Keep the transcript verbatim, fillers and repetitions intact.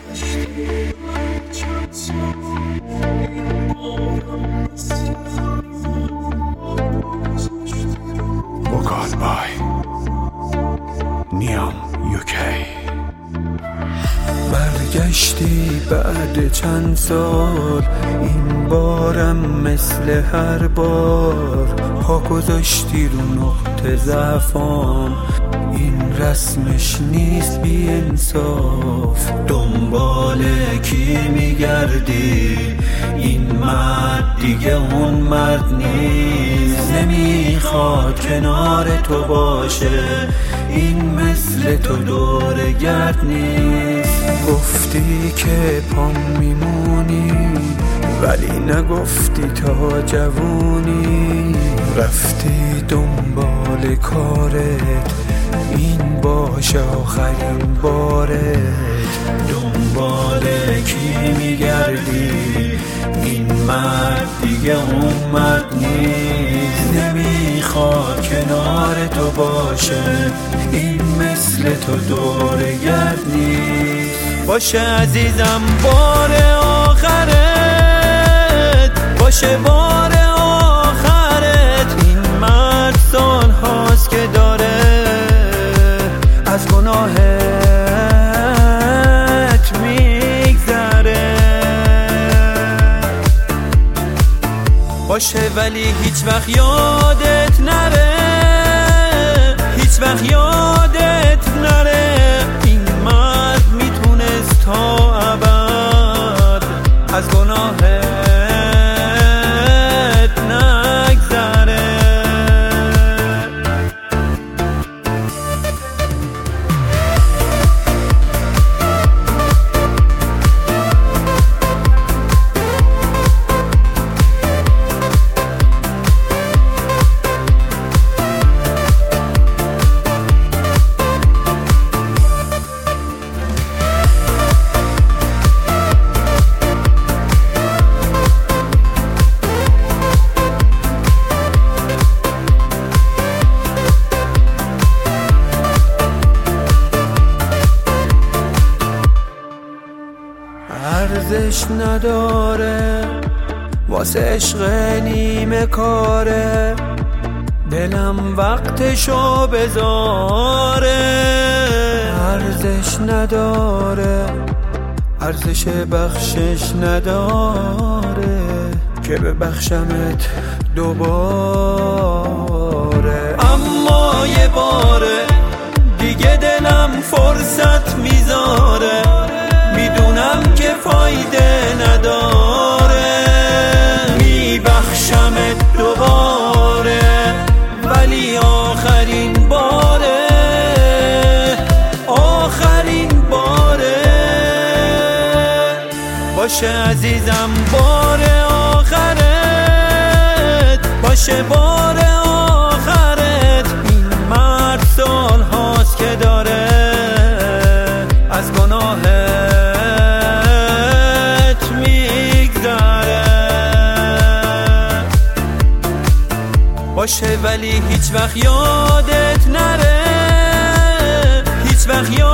Vocal by نیام یوکی. برگشتی بعد چند سال، این بارم مثل هر بار پا گذاشتی رو نقطه ضعفام. این رسمش نیست بی انصاف، دنبال کی میگردی؟ این مرد دیگه اون مرد نیست، نمیخواد کنار تو باشه، این مثل تو دور گرد نیست. گفتی که پام میمونی ولی نگفتی تا جوونی، رفتی دنبال کارت، این باشه آخرین بارت. دنبال کی میگردی؟ این مرد دیگه اون مرد نیست، نمیخواد کنار تو باشه، این مثل تو دور گرد نیست. باشه عزیزم بار آخرت، باشه بار آخرت. این مرد سال هاست که داره از گناهت میگذره. باشه ولی هیچ وقت یادت نره، هیچ وقت یادت نره. این مرد میتونست تا ابد از گناهت نگذره. ارزش نداره واسه عشق نیمه کاره، دلم وقتشو بذاره. ارزش نداره، ارزش بخشش نداره که ببخشمت دوباره. اما یه باره دیگه دلم فرصت میذاره، میدونم که فایده نداره، میبخشمت دوباره ولی آخرین باره، آخرین باره. باشه عزیزم بار آخرت، باشه بار آخرت. این مرد سال هاست که داره از گناهت باشه ولی هیچ وقت یادت نره، هیچ وقت یادت